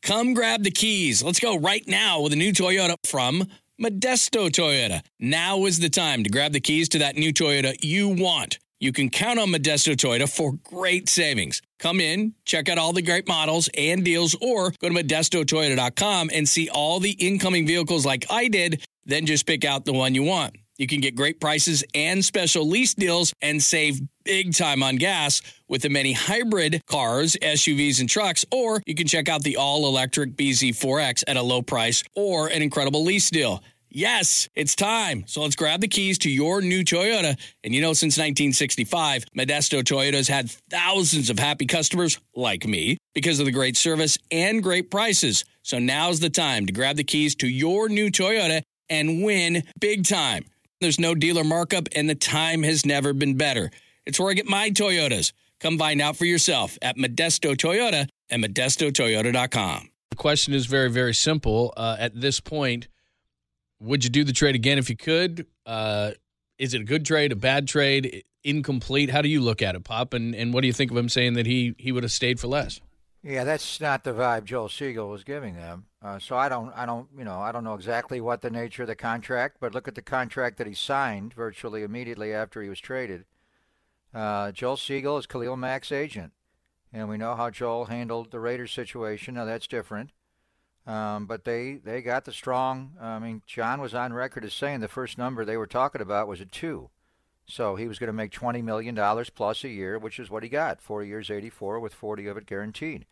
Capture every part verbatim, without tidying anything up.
Come grab the keys. Let's go right now with a new Toyota from Modesto Toyota. Now is the time to grab the keys to that new Toyota you want. You can count on Modesto Toyota for great savings. Come in, check out all the great models and deals, or go to modesto toyota dot com and see all the incoming vehicles like I did, then just pick out the one you want. You can get great prices and special lease deals and save big time on gas with the many hybrid cars, S U Vs, and trucks, or you can check out the all-electric B Z four X at a low price or an incredible lease deal. Yes, it's time. So let's grab the keys to your new Toyota. And you know, since nineteen sixty-five, Modesto Toyota's had thousands of happy customers like me because of the great service and great prices. So now's the time to grab the keys to your new Toyota and win big time. There's no dealer markup, and the time has never been better. It's where I get my Toyotas. Come find out for yourself at Modesto Toyota and modesto toyota dot com. The question is very, very simple. Uh, at this point, would you do the trade again if you could? Uh, is it a good trade, a bad trade, incomplete? How do you look at it, Pop? And, and what do you think of him saying that he, he would have stayed for less? Yeah, that's not the vibe Joel Siegel was giving them. Uh, so I don't, I don't, you know, I don't know exactly what the nature of the contract, but look at the contract that he signed virtually immediately after he was traded. Uh, Joel Siegel is Khalil Mack's agent, and we know how Joel handled the Raiders situation. Now that's different, um, but they they got the strong. I mean, John was on record as saying the first number they were talking about was a two, so he was going to make twenty million dollars plus a year, which is what he got. Four years, eighty-four, with forty of it guaranteed.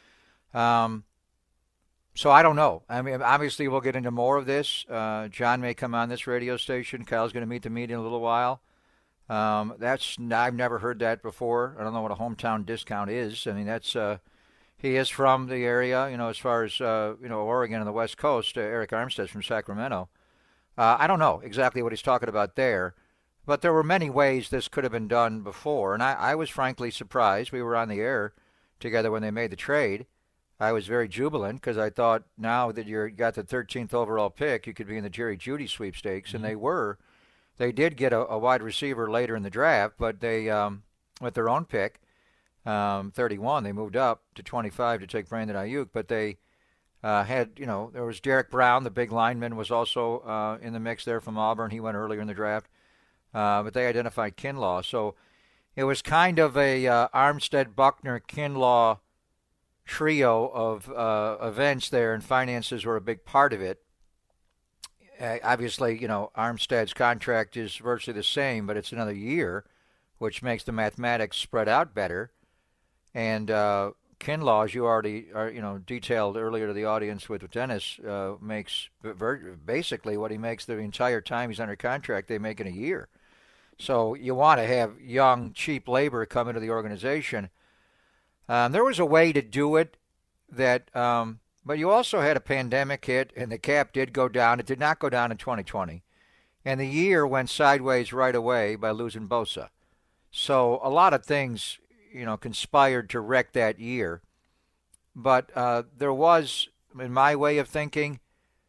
Um, so I don't know. I mean, obviously we'll get into more of this. Uh, John may come on this radio station. Kyle's going to meet the media in a little while. Um, that's I've never heard that before. I don't know what a hometown discount is. I mean, that's uh, he is from the area, you know, as far as uh, you know, Oregon and the West Coast. Uh, Eric Armstead's from Sacramento. Uh, I don't know exactly what he's talking about there, but there were many ways this could have been done before, and I, I was frankly surprised. We were on the air together when they made the trade. I was very jubilant because I thought now that you got the thirteenth overall pick, you could be in the Jerry Jeudy sweepstakes, mm-hmm. and they were. They did get a, a wide receiver later in the draft, but they, um, with their own pick, um, thirty-one, they moved up to twenty-five to take Brandon Ayuk. But they uh, had, you know, there was Derek Brown, the big lineman, was also uh, in the mix there from Auburn. He went earlier in the draft, uh, but they identified Kinlaw. So it was kind of a uh, Armstead, Buckner, Kinlaw trio of uh, events there, and finances were a big part of it. Uh, obviously, you know, Armstead's contract is virtually the same, but it's another year, which makes the mathematics spread out better. And uh, Kinlaw, as you already are, you know, detailed earlier to the audience with Dennis, uh, makes basically what he makes the entire time he's under contract, they make in a year. So you want to have young, cheap labor come into the organization. Um, there was a way to do it that um, – but you also had a pandemic hit, and the cap did go down. It did not go down in twenty twenty. And the year went sideways right away by losing Bosa. So a lot of things, you know, conspired to wreck that year. But uh, there was, in my way of thinking,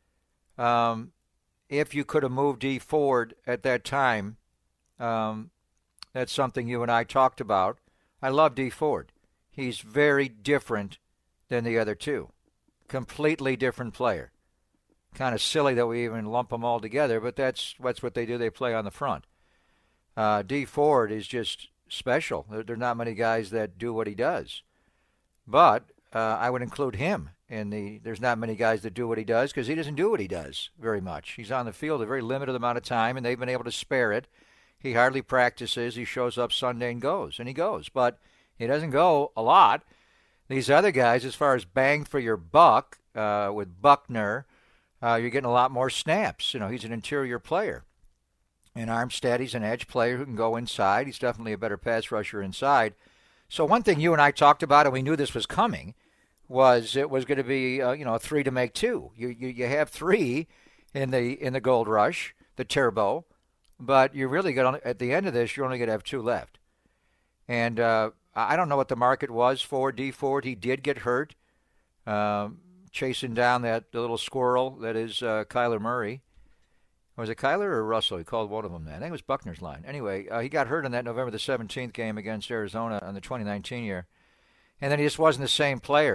um, if you could have moved Dee Ford at that time, um, that's something you and I talked about. I love Dee Ford. He's very different than the other two. Completely different player. Kind of silly that we even lump them all together, but that's that's what they do. They play on the front. Uh, Dee Ford is just special. There, there are not many guys that do what he does. But uh, I would include him in the, there's not many guys that do what he does because he doesn't do what he does very much. He's on the field a very limited amount of time, and they've been able to spare it. He hardly practices. He shows up Sunday and goes, and he goes. But he doesn't go a lot. These other guys, as far as bang for your buck, uh, with Buckner, uh, you're getting a lot more snaps. You know, he's an interior player. And Armstead, he's an edge player who can go inside. He's definitely a better pass rusher inside. So one thing you and I talked about, and we knew this was coming, was it was going to be, uh, you know, a three to make two. You, you you have three in the in the Gold Rush, the turbo, but you're really going to, at the end of this, you're only going to have two left. And uh, I don't know what the market was for Dee Ford. He did get hurt, um, chasing down that the little squirrel that is uh, Kyler Murray. Was it Kyler or Russell? He called one of them that. I think it was Buckner's line. Anyway, uh, he got hurt in that November the seventeenth game against Arizona in the twenty nineteen year. And then he just wasn't the same player.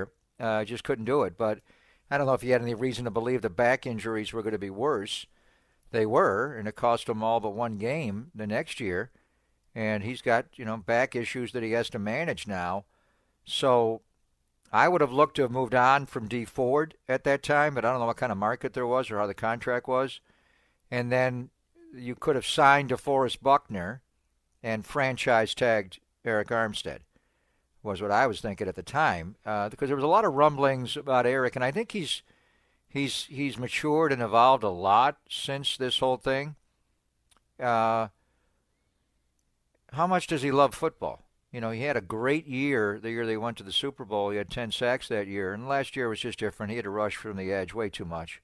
Uh, just couldn't do it. But I don't know if he had any reason to believe the back injuries were going to be worse. They were, and it cost him all but one game the next year. And he's got, you know, back issues that he has to manage now. So I would have looked to have moved on from Dee Ford at that time, but I don't know what kind of market there was or how the contract was. And then you could have signed DeForest Buckner and franchise tagged Eric Armstead, was what I was thinking at the time, uh, because there was a lot of rumblings about Eric, and I think he's he's he's matured and evolved a lot since this whole thing. Uh, how much does he love football? You know, he had a great year the year they went to the Super Bowl. He had ten sacks that year, and last year was just different. He had to rush from the edge way too much.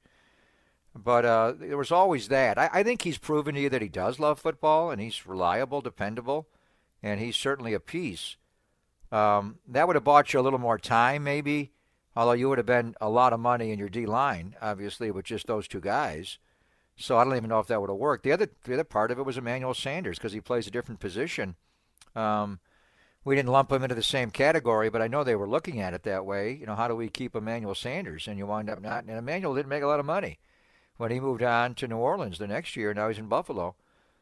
But uh, there was always that. I, I think he's proven to you that he does love football, and he's reliable, dependable, and he's certainly a piece. Um, that would have bought you a little more time, maybe, although you would have been a lot of money in your D-line, obviously, with just those two guys. So I don't even know if that would have worked. The other the other part of it was Emmanuel Sanders, because he plays a different position. Um, we didn't lump him into the same category, but I know they were looking at it that way. You know, how do we keep Emmanuel Sanders? And you wind up not. And Emmanuel didn't make a lot of money when he moved on to New Orleans the next year. Now he's in Buffalo.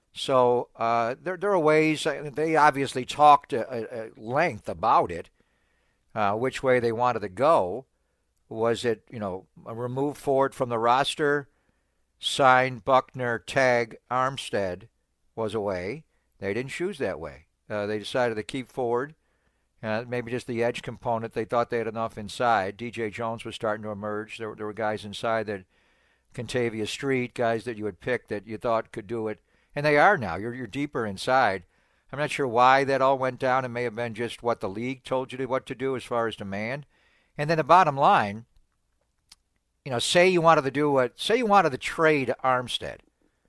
So uh, there, there are ways. They obviously talked at length about it, uh, which way they wanted to go. Was it, you know, remove Ford from the roster, sign Buckner, tag Armstead was a way. They didn't choose that way. Uh, they decided to keep Ford, uh, maybe just the edge component. They thought they had enough inside. D J Jones was starting to emerge. There, there were guys inside that, Contavia Street, guys that you had picked that you thought could do it. And they are now. You're, you're deeper inside. I'm not sure why that all went down. It may have been just what the league told you to, what to do as far as demand. And then the bottom line, you know, say you wanted to do what, say you wanted to trade Armstead.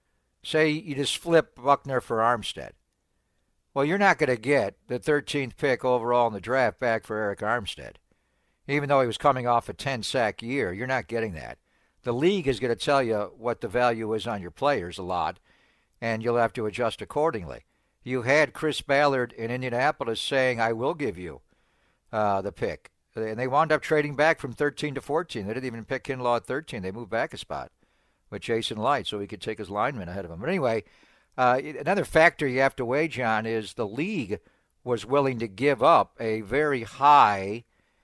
Say you just flip Buckner for Armstead. Well, you're not going to get the thirteenth pick overall in the draft back for Eric Armstead. Even though he was coming off a ten-sack year, you're not getting that. The league is going to tell you what the value is on your players a lot, and you'll have to adjust accordingly. You had Chris Ballard in Indianapolis saying, I will give you uh, the pick. And they wound up trading back from thirteen to fourteen. They didn't even pick Kinlaw at thirteen. They moved back a spot with Jason Light so he could take his lineman ahead of him. But anyway, uh, another factor you have to weigh, John, is the league was willing to give up a very high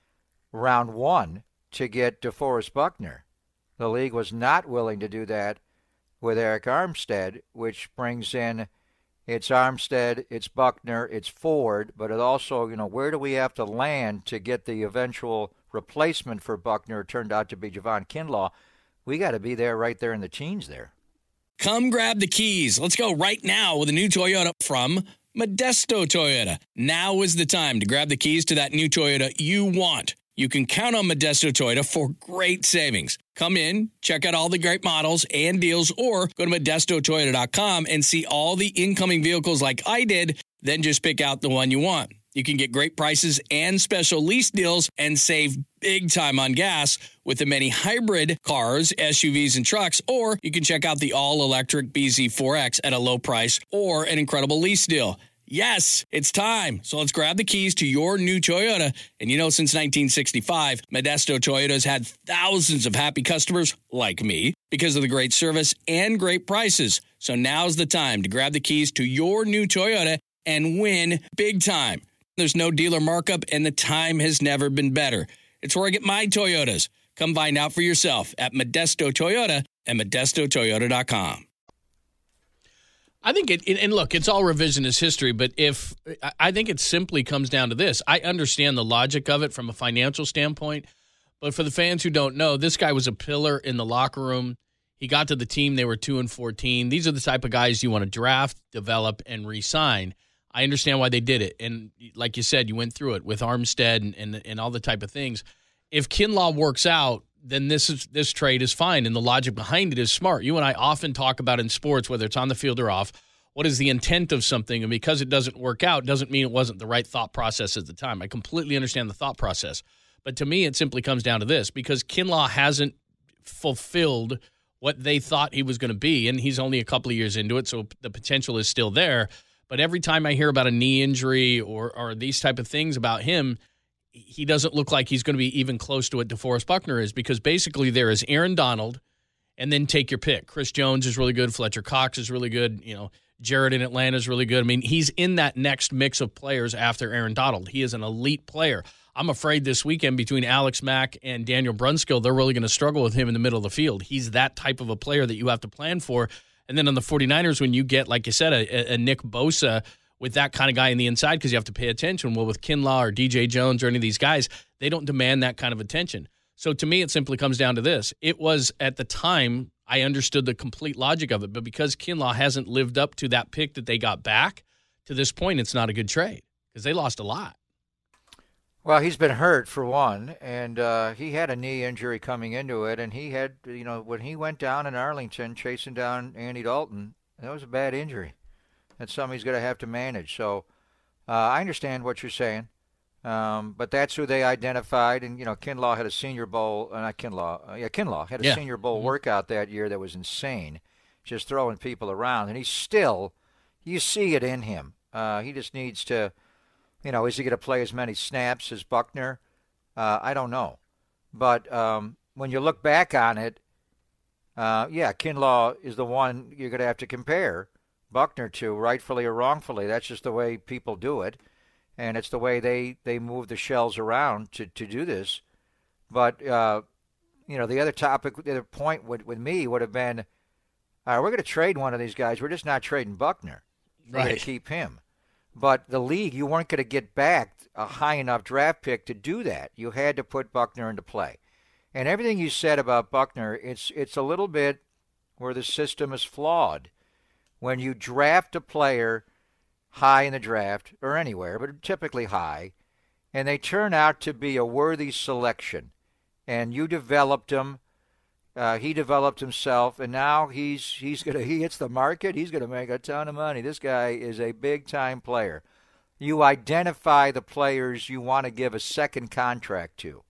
round one to get DeForest Buckner. The league was not willing to do that with Eric Armstead, which brings in it's Armstead, it's Buckner, it's Ford, but it also, you know, where do we have to land to get the eventual replacement for Buckner? It turned out to be Javon Kinlaw. We got to be there right there in the teens there. Come grab the keys. Let's go right now with a new Toyota from Modesto Toyota. Now is the time to grab the keys to that new Toyota you want. You can count on Modesto Toyota for great savings. Come in, check out all the great models and deals, or go to modesto toyota dot com and see all the incoming vehicles like I did, then just pick out the one you want. You can get great prices and special lease deals and save big time on gas with the many hybrid cars, S U Vs, and trucks, or you can check out the all-electric B Z four X at a low price or an incredible lease deal. Yes, it's time. So let's grab the keys to your new Toyota. And you know, since nineteen sixty-five, Modesto Toyota's had thousands of happy customers like me because of the great service and great prices. So now's the time to grab the keys to your new Toyota and win big time. There's no dealer markup, and the time has never been better. It's where I get my Toyotas. Come find out for yourself at Modesto Toyota and modesto toyota dot com. I think it, and look, it's all revisionist history, but if I think it simply comes down to this. I understand the logic of it from a financial standpoint, but for the fans who don't know, this guy was a pillar in the locker room. He got to the team, they were two and fourteen. These are the type of guys you want to draft, develop, and re-sign. I understand why they did it, and like you said, you went through it with Armstead and, and, and all the type of things. If Kinlaw works out, then this is this trade is fine, and the logic behind it is smart. You and I often talk about in sports, whether it's on the field or off, what is the intent of something, and because it doesn't work out doesn't mean it wasn't the right thought process at the time. I completely understand the thought process, but to me it simply comes down to this, because Kinlaw hasn't fulfilled what they thought he was going to be, and he's only a couple of years into it, so the potential is still there. But every time I hear about a knee injury or, or these type of things about him, he doesn't look like he's going to be even close to what DeForest Buckner is, because basically there is Aaron Donald, and then take your pick. Chris Jones is really good. Fletcher Cox is really good. You know, Jared in Atlanta is really good. I mean, he's in that next mix of players after Aaron Donald. He is an elite player. I'm afraid this weekend between Alex Mack and Daniel Brunskill, they're really going to struggle with him in the middle of the field. He's that type of a player that you have to plan for. And then on the 49ers, when you get, like you said, a, a Nick Bosa with that kind of guy in the inside, because you have to pay attention. Well, with Kinlaw or D J Jones or any of these guys, they don't demand that kind of attention. So to me, it simply comes down to this. It was, at the time, I understood the complete logic of it, but because Kinlaw hasn't lived up to that pick that they got back, to this point, it's not a good trade because they lost a lot. Well, he's been hurt, for one, and uh, he had a knee injury coming into it, and he had, you know, when he went down in Arlington chasing down Andy Dalton, that was a bad injury. That's something he's going to have to manage. So uh, I understand what you're saying. Um, but that's who they identified, and you know, Kinlaw had a Senior Bowl, uh, not Kinlaw, uh, yeah, Kinlaw had a yeah. Senior Bowl mm-hmm. workout that year that was insane, just throwing people around, and he's still, you see it in him. Uh, he just needs to, you know, is he going to play as many snaps as Buckner? Uh, I don't know, but um, when you look back on it, uh, yeah, Kinlaw is the one you're going to have to compare Buckner to, rightfully or wrongfully. That's just the way people do it. And it's the way they, they move the shells around to, to do this. But, uh, you know, the other topic, the other point with, with me would have been, all right, we're going to trade one of these guys. We're just not trading Buckner. We're right. going to keep him. But the league, you weren't going to get back a high enough draft pick to do that. You had to put Buckner into play. And everything you said about Buckner, it's it's a little bit where the system is flawed. When you draft a player high in the draft, or anywhere, but typically high, and they turn out to be a worthy selection, and you developed him, uh, he developed himself, and now he's he's gonna he hits the market, he's gonna make a ton of money. This guy is a big time player. You identify the players you want to give a second contract to.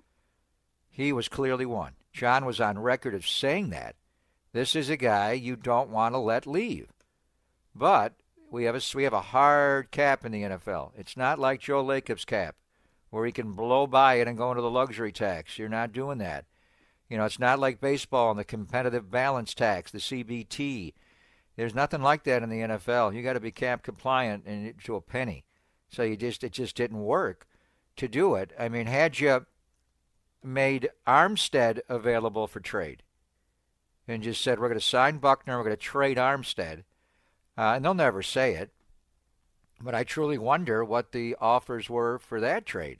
He was clearly one. John was on record of saying that. This is a guy you don't want to let leave. But We have a we have a hard cap in the N F L. It's not like Joe Lacob's cap, where he can blow by it and go into the luxury tax. You're not doing that. You know, it's not like baseball and the competitive balance tax, the C B T. There's nothing like that in the N F L. You got to be cap compliant and to a penny. So you just it just didn't work to do it. I mean, had you made Armstead available for trade and just said we're going to sign Buckner, we're going to trade Armstead. Uh, and they'll never say it, but I truly wonder what the offers were for that trade.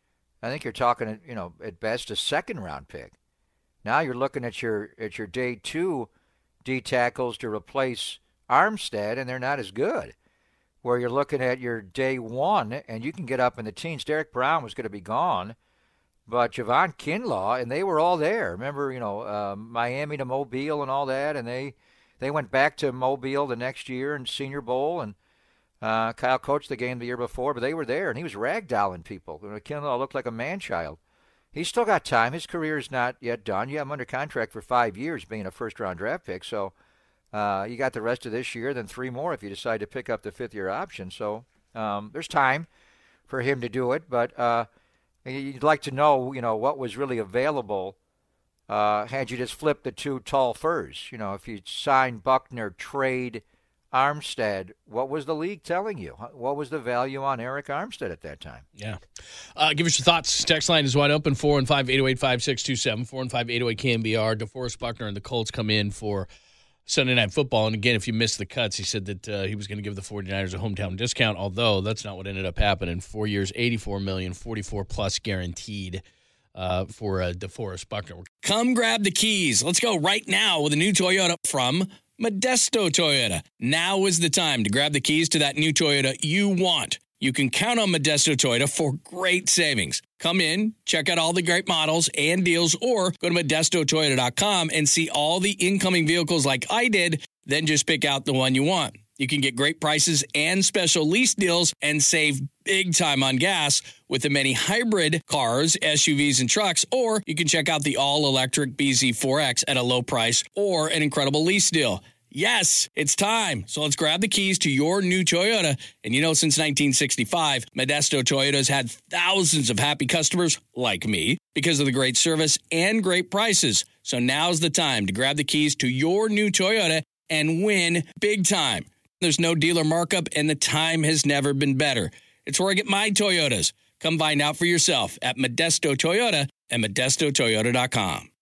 I think you're talking, you know, at best a second-round pick. Now you're looking at your at your day two D tackles to replace Armstead, and they're not as good. Where you're looking at your day one, and you can get up in the teens. Derek Brown was going to be gone, but Javon Kinlaw, and they were all there. Remember, you know, uh, Miami to Mobile and all that, and they. They went back to Mobile the next year in Senior Bowl, and uh, Kyle coached the game the year before, but they were there, and he was ragdolling people. Kinlaw looked like a man-child. He's still got time. His career is not yet done. You have him under contract for five years being a first-round draft pick, so uh, you got the rest of this year, then three more if you decide to pick up the fifth-year option. So um, there's time for him to do it, but uh, you'd like to know, you know, what was really available Uh, had you just flipped the two tall furs. You know, if you sign Buckner, trade Armstead, what was the league telling you? What was the value on Eric Armstead at that time? Yeah. Uh, give us your thoughts. Text line is wide open, four one five, eight oh eight, five six two seven, four one five, eight oh eight, K M B R. DeForest Buckner and the Colts come in for Sunday Night Football. And again, if you missed the cuts, he said that uh, he was going to give the 49ers a hometown discount, although that's not what ended up happening. Four years, eighty-four million dollars, forty-four plus guaranteed. Uh, for uh, DeForest Buckner. Come grab the keys. Let's go right now with a new Toyota from Modesto Toyota. Now is the time to grab the keys to that new Toyota you want. You can count on Modesto Toyota for great savings. Come in, check out all the great models and deals, or go to modesto toyota dot com and see all the incoming vehicles like I did, then just pick out the one you want. You can get great prices and special lease deals and save big time on gas with the many hybrid cars, S U Vs, and trucks, or you can check out the all-electric B Z four X at a low price or an incredible lease deal. Yes, it's time. So let's grab the keys to your new Toyota. And you know, since nineteen sixty-five, Modesto Toyota has had thousands of happy customers like me because of the great service and great prices. So now's the time to grab the keys to your new Toyota and win big time. There's no dealer markup, and the time has never been better. It's where I get my Toyotas. Come find out for yourself at Modesto Toyota and Modesto Toyota dot com.